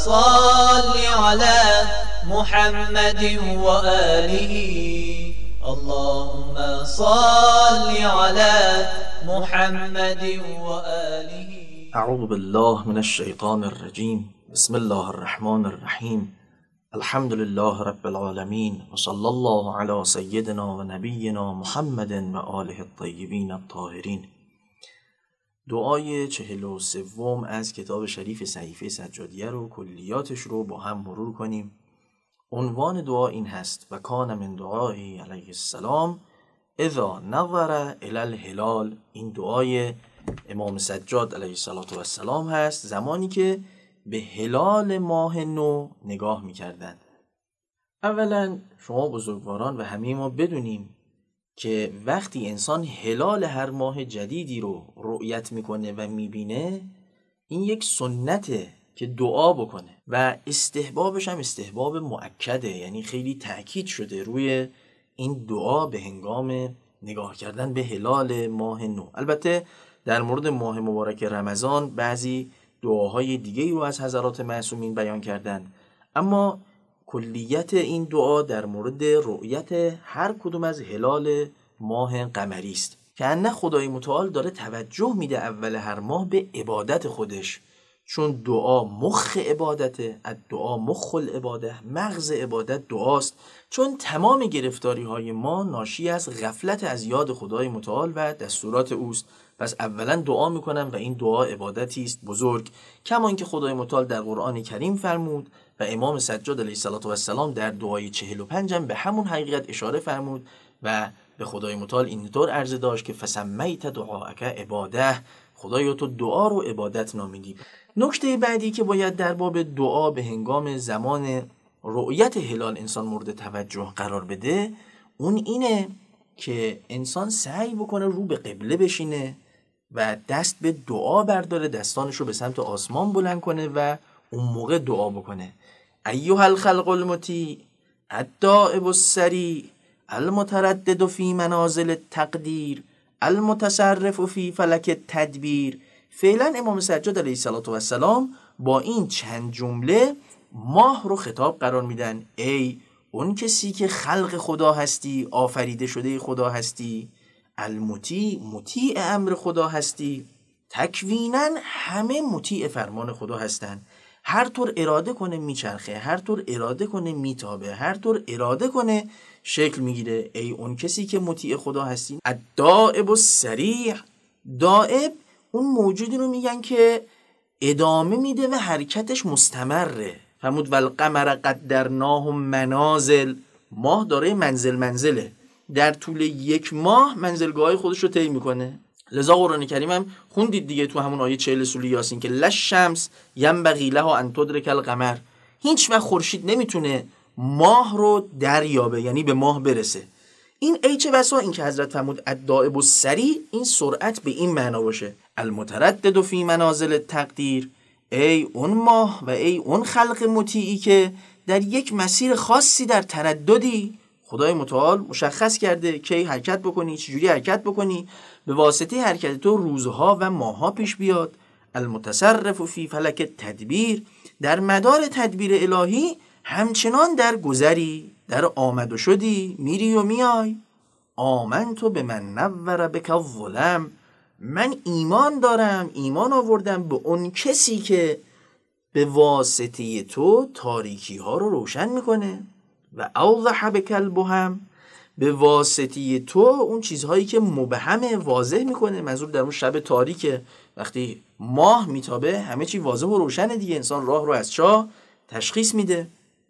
صل على محمد وآله اللهم صل على محمد وآله. اعوذ بالله من الشیطان الرجیم. بسم الله الرحمن الرحیم. الحمد لله رب العالمین و صلی الله علی سیدنا و نبینا محمد و آله الطیبین الطاهرین. دعای 43 از کتاب شریف صحیفه سجادیه رو، کلیاتش رو با هم مرور کنیم. عنوان دعا این هست: و کان من دعای علیه السلام اذا نظر الی الهلال. این دعای امام سجاد علیه السلام هست زمانی که به هلال ماه نو نگاه می‌کردند. اولا شما بزرگواران و همه ما بدونیم که وقتی انسان هلال هر ماه جدیدی رو رؤیت میکنه و میبینه، این یک سنته که دعا بکنه و استحبابش هم استحباب مؤکده، یعنی خیلی تأکید شده روی این دعا به هنگام نگاه کردن به هلال ماه نو. البته در مورد ماه مبارک رمضان بعضی دعاهای دیگه رو از حضرات معصومین بیان کردن، اما کلیت این دعا در مورد رؤیت هر کدوم از هلال ماه قمری است که نه خدای متعال داره توجه میده اول هر ماه به عبادت خودش، چون دعا مخ عبادته، الدعا مخ العباده، مغز عبادت دعاست، چون تمام گرفتاری های ما ناشی از غفلت از یاد خدای متعال و دستورات اوست. پس اولا دعا میکنم و این دعا عبادتی است بزرگ، کما اینکه خدای متعال در قرآن کریم فرمود و امام سجاد علیه السلام در دعای 45 هم به همون حقیقت اشاره فرمود و به خدای متعال اینطور عرض داشت که فسمیت دعاءک عباده، خدایا تو دعا رو عبادت نامیدی. نکته بعدی که باید در باب دعا به هنگام زمان رؤیت هلال انسان مورد توجه قرار بده، اون اینه که انسان سعی بکنه رو به قبله بشینه و دست به دعا برداره، دستانش رو به سمت آسمان بلند کنه و اون موقع دعا بکنه. ایها الخلق المطیع الدائب السریع المتردد فی منازل التقدیر المتصرف فی فلک التدبیر. فعلا امام سجاد علیه السلام با این چند جمله ماه رو خطاب قرار میدن: ای اون کسی که خلق خدا هستی، آفریده شده خدا هستی، المطیع، مطیع امر خدا هستی. تکویناً همه مطیع فرمان خدا هستن، هر طور اراده کنه میچرخه، هر طور اراده کنه میتابه، هر طور اراده کنه شکل میگیره. ای اون کسی که مطیع خدا هستی. الدائب السریع، دائب اون موجودی رو میگن که ادامه میده و حرکتش مستمره. فرمود والقمر قدرناه منازل، ماه داره منزله، در طول یک ماه منزلگاه خودش رو طی میکنه. لذا قرآن کریم هم خوندید دیگه تو همون آیه 40 سوره یاسین که للشمس ینبغی لها ان تدرک القمر، هیچ وقت خورشید نمیتونه ماه رو دریابه، یعنی به ماه برسه. این ای چه بسا این که حضرت فرمود الدائب السریع، این سرعت به این معنا باشه. المتردد فی منازل التقدیر، ای اون ماه و ای اون خلق مطیعی که در یک مسیر خاصی در ترددی، خدای متعال مشخص کرده کی حرکت بکنی، چجوری حرکت بکنی، به واسطه حرکت تو روزها و ماهها پیش بیاد. المتصرف فی فلک تدبیر، در مدار تدبیر الهی همچنان در گذری، در آمد و شدی، میری و میای. آمنتو به من نور بک الظلم، من ایمان دارم، ایمان آوردم به اون کسی که به واسطه تو تاریکی ها رو روشن میکنه. و اوضح بک البهم، به واسطه تو اون چیزهایی که مبهمه واضح میکنه. منظور در اون شب تاریکه، وقتی ماه میتابه همه چی واضح و روشنه دیگه، انسان راه رو از چاه تشخیص میده.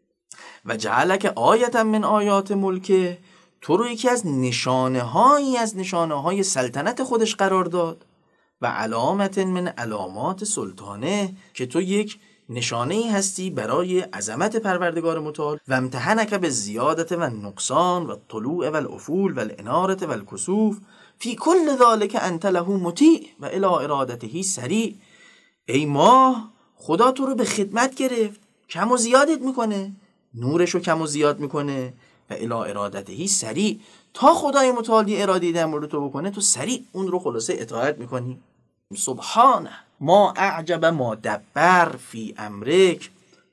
و جعلک آیتا من آیات ملکه، تو رو یکی از نشانه‌هایی از نشانه‌های سلطنت خودش قرار داد. و علامت من علامات سلطانه، که تو یک نشانه‌ای هستی برای عظمت پروردگار متعال. و امتحنک به زیادت و نقصان و طلوع و الافول و الانارت و الکسوف فی کل ذالک انت له مطیع و الی ارادته سریع. ای ماه، خدا تو رو به خدمت گرفت، کم و زیادت میکنه، نورشو کم و زیاد میکنه و الی ارادته سریع، تا خدای متعال اراده در مورد تو بکنه تو سریع اون رو خلاصه اطاعت میکنی. سبحانه ما اعجب ما دبر فی امرک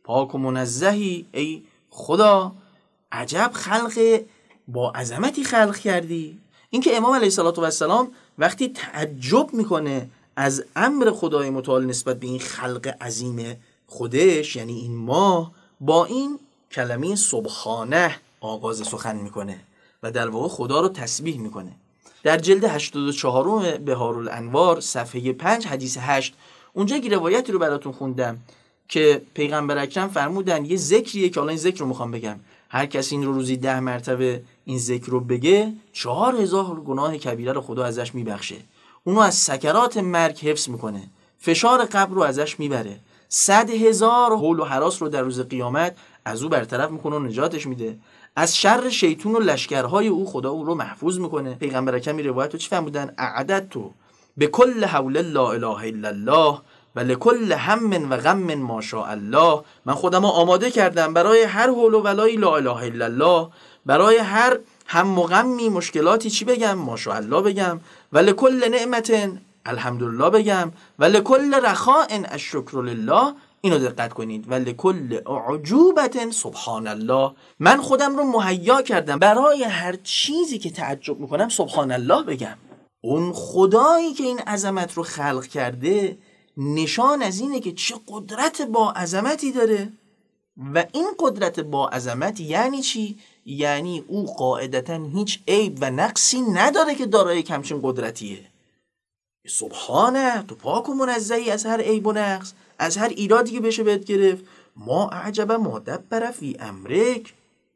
پاک و منزهی ای خدا، عجب خلق با عظمتی خلق کردی. اینکه امام علیه السلام وقتی تعجب میکنه از امر خدای متعال نسبت به این خلق عظیم خودش، یعنی این ماه، با این کلمه سبحانه آغاز سخن میکنه و در واقع خدا رو تسبیح میکنه. در جلد 84 بهارالانوار صفحه 5 حدیث 8 اونجا که روایتی رو براتون خوندم که پیغمبر اکرم فرمودن یه ذکریه که الان این ذکر رو میخوام بگم، هر کسی این رو روزی 10 مرتبه این ذکر رو بگه 4000 گناه کبیره رو خدا ازش میبخشه، اونو از سکرات مرگ حفظ میکنه، فشار قبر رو ازش میبره، 100,000 حول و هراس رو در روز قیامت از او برطرف میکنه و نجاتش میده، از شر شیطون و لشکرهای او خدا او رو محفوظ میکنه. پیغمبر اکرم این روایت رو چی فرمودن؟ اعددت به کل حول لا اله الا الله و لکل هم و غم ما شاء الله، من خودم آماده کردم برای هر حول و ولای لا اله الا الله، برای هر هم و غمی مشکلاتی چی بگم؟ ما شاء الله بگم، و لکل نعمت الحمدلله بگم، و لکل رخاء الشکر لله. اینو دقت کنید، و لکل اعجوبت سبحان الله، من خودم رو مهیا کردم برای هر چیزی که تعجب میکنم سبحان الله بگم. اون خدایی که این عظمت رو خلق کرده نشان از اینه که چه قدرت با عظمتی داره. و این قدرت با عظمت یعنی چی؟ یعنی او قاعدتا هیچ عیب و نقصی نداره که دارای همچین قدرتیه. سبحانه، تو پاک و منزهی از هر عیب و نقص، از هر ایرادی که بشه بهت گرفت. ما اعجب ما دبر فی امرک،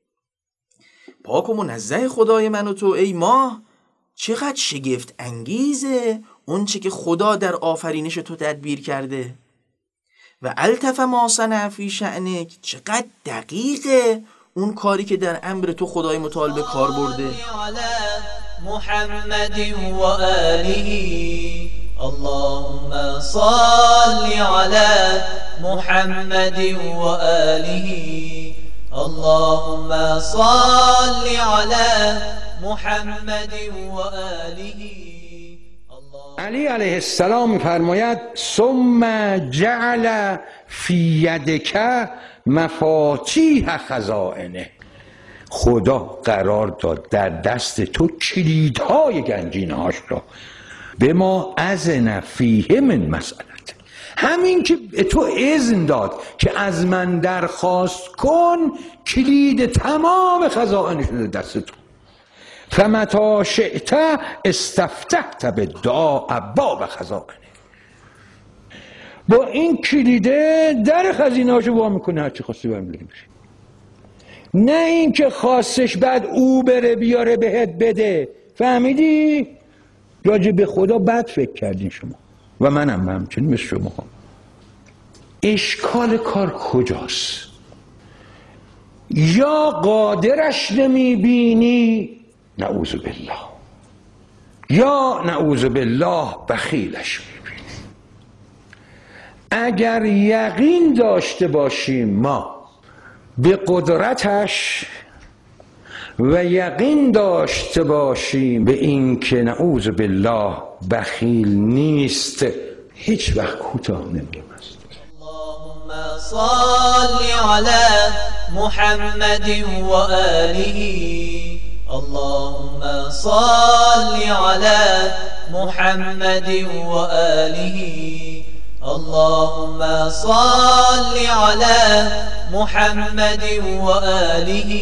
پاک و منزه خدای من و تو ای ماه، چقدر شگفت انگیزه اون چه که خدا در آفرینش تو تدبیر کرده. و التف ما صنع فی شأنک، چقدر دقیقه اون کاری که در امر تو خدای متعال به کار برده. محمد و آله اللهم صل علی محمد و آله اللهم صل علی محمد و آله. علی علیه السلام می‌فرماید ثم جعل فی یدک مفاتیح خزائنه، خدا قرار داد در دست تو کلیدهای گنجینه‌هاش را، به ما اذن فیه من مسئلت، همین که تو اذن داد که از من درخواست کن، کلید تمام خزائنش در دست تو. فمتی شئت استفتحت بالدعاء ابواب خزائنه، با این کلیده در خزینه‌اشو وا میکنه، هرچی خواستی برمی‌داری بشه. نه این که خواستش بعد او بره بیاره بهت بده. فهمیدی؟ راجع به خدا بد فکر کردین شما و منم همچنین مثل شما. اشکال کار کجاست؟ یا قادرش نمیبینی نعوذ بالله، یا نعوذ بالله بخیلش میبینی. اگر یقین داشته باشیم ما به قدرتش و یقین داشته باشیم به این که نعوذ بالله بخیل نیست، هیچ وقت کوتاه نمی‌آییم. اللهم صل علی محمد و آله اللهم صل علی محمد و آله اللهم صل علی محمد و آله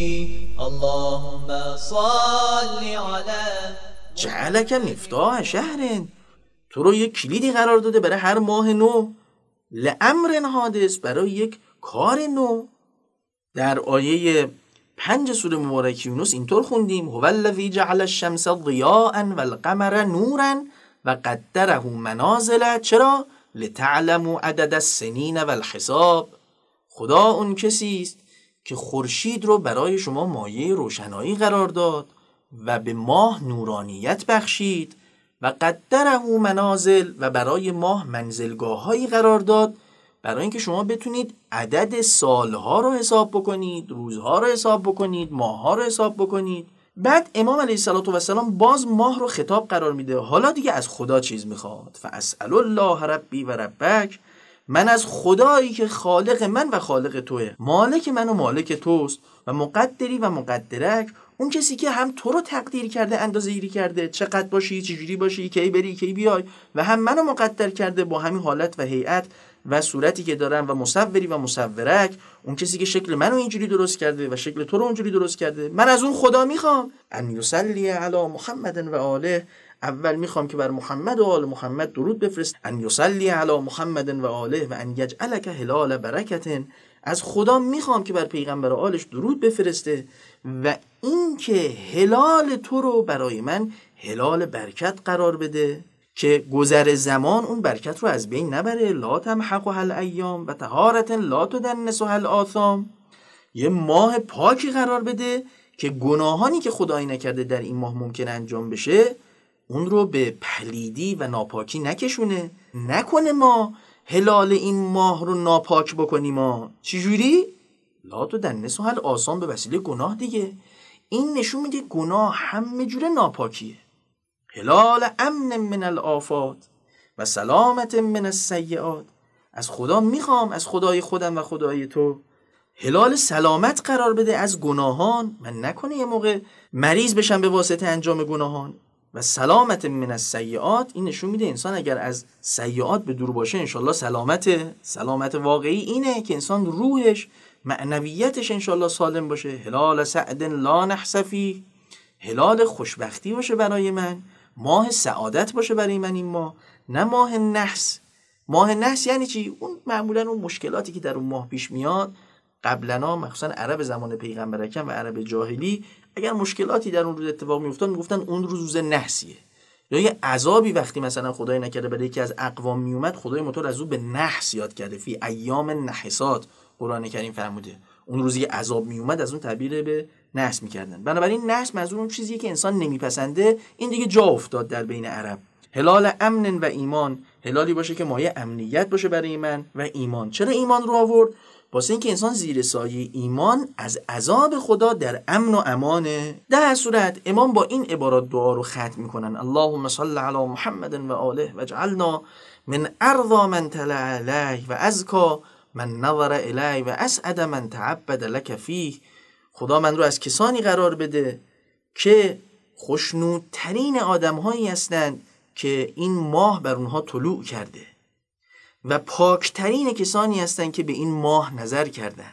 اللهم صل علی. جعلک مفتاح شهر، تو رو یک کلیدی قرار داده برای هر ماه نو، لامر حادث، برای یک کار نو. در آیه 5 سوره مبارکه یونس اینطور خوندیم: هو الذی جعل الشمس ضیاء والقمر نورا و قدره منازل. چرا؟ لتعلموا عدد السنین والحساب. خدا اون کسی است که خورشید رو برای شما مایه روشنایی قرار داد و به ماه نورانیت بخشید، و قدره منازل، و برای ماه منزلگاه‌هایی قرار داد برای اینکه شما بتونید عدد سالها رو حساب بکنید، روزها رو حساب بکنید، ماهها رو حساب بکنید. بعد امام علیه السلام باز ماه رو خطاب قرار میده. حالا دیگه از خدا چیز میخواد: فاسأل الله ربی و ربک من از خدایی که خالق من و خالق توه، مالک من و مالک توست و مقدری و مقدرک، اون کسی که هم تو رو تقدیر کرده، اندازه‌گیری کرده، چقدر باشی، چجوری باشی، کی بری کی بیای، و هم منو مقدر کرده با همین حالت و هیئت و صورتی که دارم، و مصوری و مصورک، اون کسی که شکل منو اینجوری درست کرده و شکل تو رو اونجوری درست کرده. من از اون خدا میخوام ان یصلی علی محمد و آله، اول میخوام که بر محمد و آل محمد درود بفرست، ان یصلی علی محمد و آله و ان یجعلک هلال برکت، از خدا میخوام که بر پیغمبر و آلش درود بفرسته و این که هلال تو رو برای من هلال برکت قرار بده که گذر زمان اون برکت رو از بین نبره. لا تمحقها الایام و طهارة لا تدنسها الآثام، یه ماه پاکی قرار بده که گناهانی که خدایی نکرده در این ماه ممکن انجام بشه اون رو به پلیدی و ناپاکی نکنه ما هلال این ماه رو ناپاک بکنیم. ما چجوری؟ لا تدنسها الآثام، به وسیله گناه دیگه. این نشون میده گناه همه جوره ناپاکیه. هلال امن من الآفات و سلامت من السیئات، از خدا میخوام، از خدای خودم و خدای تو، هلال سلامت قرار بده از گناهان، من نکنه یه موقع مریض بشم به واسطه انجام گناهان. و سلامت من السیئات، این نشون میده انسان اگر از سیئات به دور باشه انشالله سلامت واقعی اینه که انسان روحش معنویتش انشالله سالم باشه. هلال سعد لا نحسفی، هلال خوشبختی باشه برای من، ماه سعادت باشه برای من این ماه، نه ماه نحس. ماه نحس یعنی چی؟ اون معمولا اون مشکلاتی که در اون ماه پیش میاد، قبلنا مخصوصا عرب زمان پیغمبر اکرم و عرب جاهلی اگر مشکلاتی در اون روز اتفاق میافتاد میگفتن اون روز نحسیه، یا یه عذابی وقتی مثلا خدای نکرده برای یکی از اقوام میومد، خدای متعال از اون به نحس یاد کرده، فی ایام نحسات قرآن کریم فرموده، اون روزی که عذاب میومد از اون تعبیر به نحس میکردن. بنابراین نحس منظور اون چیزیه که انسان نمیپسنده، این دیگه جا افتاد در بین عرب. هلال امن و ایمان، هلالی باشه که مایه امنیت باشه برای من و ایمان. چرا ایمان رو آورد؟ واسه اینکه انسان زیر سایه ایمان از عذاب خدا در امن و امانه. در صورت امام با این عبارات دعا رو ختم میکنن: اللهم صل علی محمد و آله و اجعلنا من ارضا من طلع علیه و ازکا من نظر الیه و اسعد من تعبد لک فیه. خدا من رو از کسانی قرار بده که خوشنودترین آدم‌هایی هستند که این ماه بر اونها طلوع کرده و پاکترین کسانی هستند که به این ماه نظر کردن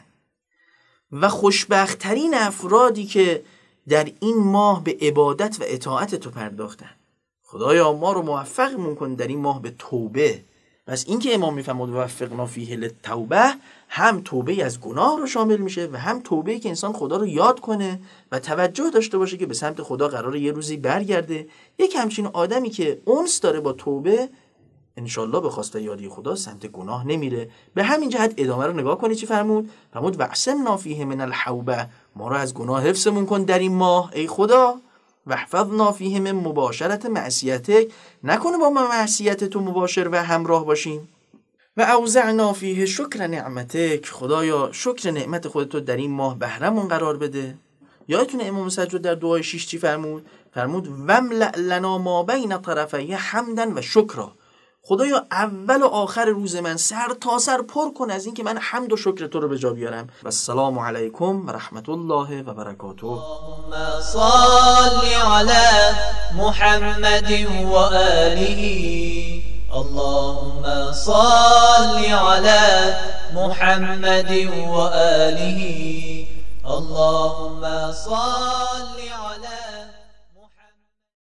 و خوشبختترین افرادی که در این ماه به عبادت و اطاعت تو پرداختن. خدایا ما رو موفق کن در این ماه به توبه. پس این که امام میفرماد وفقنا فیه للتوبه، هم توبه از گناه رو شامل میشه و هم توبه که انسان خدا رو یاد کنه و توجه داشته باشه که به سمت خدا قراره یه روزی برگرده. یک همچین آدمی که انس داره با توبه، انشالله به خواست یادی خدا سمت گناه نمیره. به همین جهت ادامه رو نگاه کنید چی فرمود؟ فرمود وعصمنا فیه من الحوبه، ما رو از گناه حفظمون کن در این ماه ای خدا، واحفظنا فیه من مباشرت معصیتک، نکنه با معصیت تو مباشر و همراه باشیم. و اوزعنا فیه شکر نعمتک، خدایا شکر نعمت خودتو در این ماه بهرمون قرار بده. یادتونه امام سجاد در دعای 6 چی فرمود؟ فرمود وملأ لنا ما بین طرفیه حمدا و شکرا، خدایا اول و آخر روز من سر تا سر پر کن از این که من حمد و شکر تو رو به جا بیارم. و السلام علیکم و رحمت الله و برکاته. اللهم صل علی محمد و آله، اللهم صل علی محمد و آله، اللهم صل علی